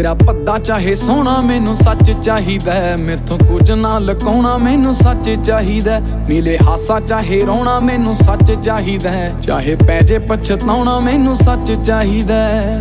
तेरा भद्दा चाहे सोना मैनू सच चाहिदा है, मैथों कुछ ना लुकाउणा मैनू सच चाहिदा है। मिले हासा चाहे रोना मैनू सच चाहिदा है, चाहे पैजे पछताउणा मैनू सच चाहिदा है।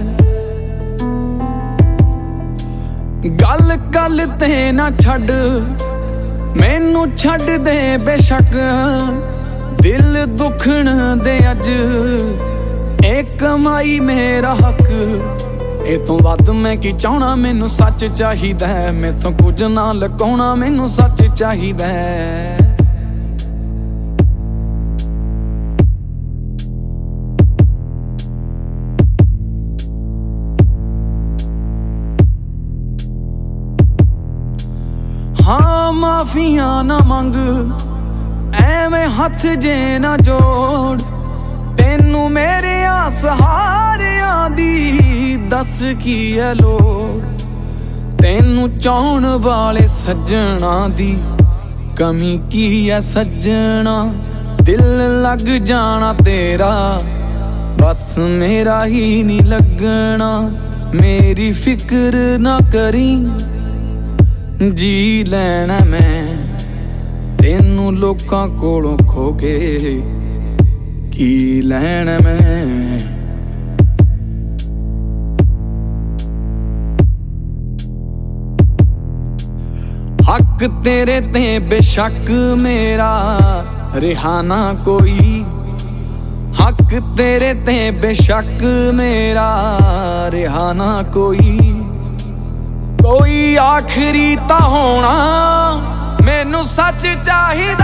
गल गल ते ना छड्ड मैनू छड्ड दे बेशक, दिल दुखण दे अज ए कमाई मेरा हक। ए तो वध मैं की चाहना मैनू सच चाहिदा है, मैथों कुछ ना लुकाउणा मैनू सच चाहिदा है। हाँ माफिया ना मंग एवें हथ जे ना जोड़, तेनू मेरे सहारियां दी दस की है लोड़। तेनू चाहण वाले सज्जणा दी कमी की है सज्जणा, दिल लग जाना तेरा बस मेरा ही नहीं लगना। मेरी फिक्र ना करी जी लैना मैं, तेनू लोकां कोलों खो के की लैना मैं। हक तेरे ते बेशक मेरा रिहाना कोई, हक तेरे ते बेशक मेरा रिहाना कोई। कोई आखिरी ता होना मैनू सच चाहिदा।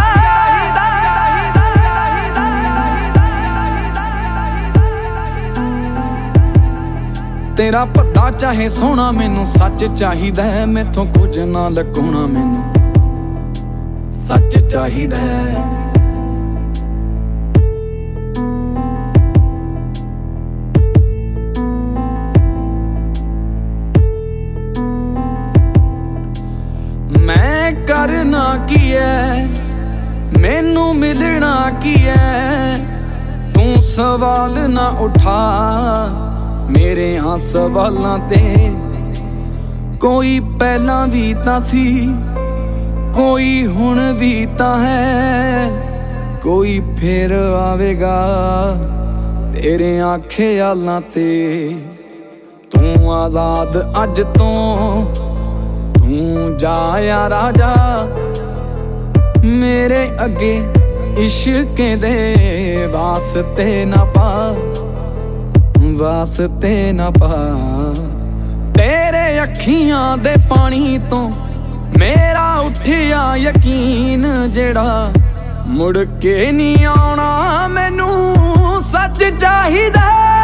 तेरा भद्दा चाहे सोना मैनू सच चाहिदा है, मैथों कुछ ना लुकाउणा मैनू सच चाहिदा है। मैं करना की है मैनू मिलना की है, तू सवाल ना उठा मेरे हाँ सवालां ते। कोई पहला भी तां सी कोई हुण भी तां है, कोई फिर आवेगा तेरे आखे आलां ते। तू आजाद अज तो तू जाया राजा, मेरे अगे इश्क दे वास्ते ना पा वास्ते ना पा। तेरे अखियां दे पानी तो मेरा उठिया यकीन जेड़ा मुड़ के नहीं आना मैनू सच चाहिदा।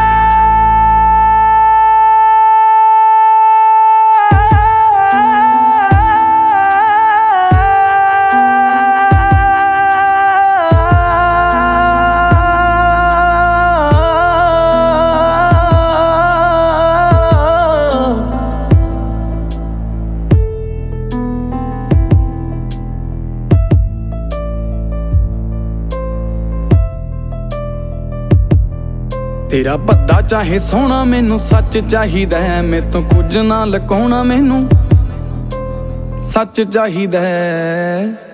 तेरा भद्दा चाहे सोना मैनू सच चाहिदा है, मैथों कुछ ना लुकाउणा मैनू सच चाहिदा है।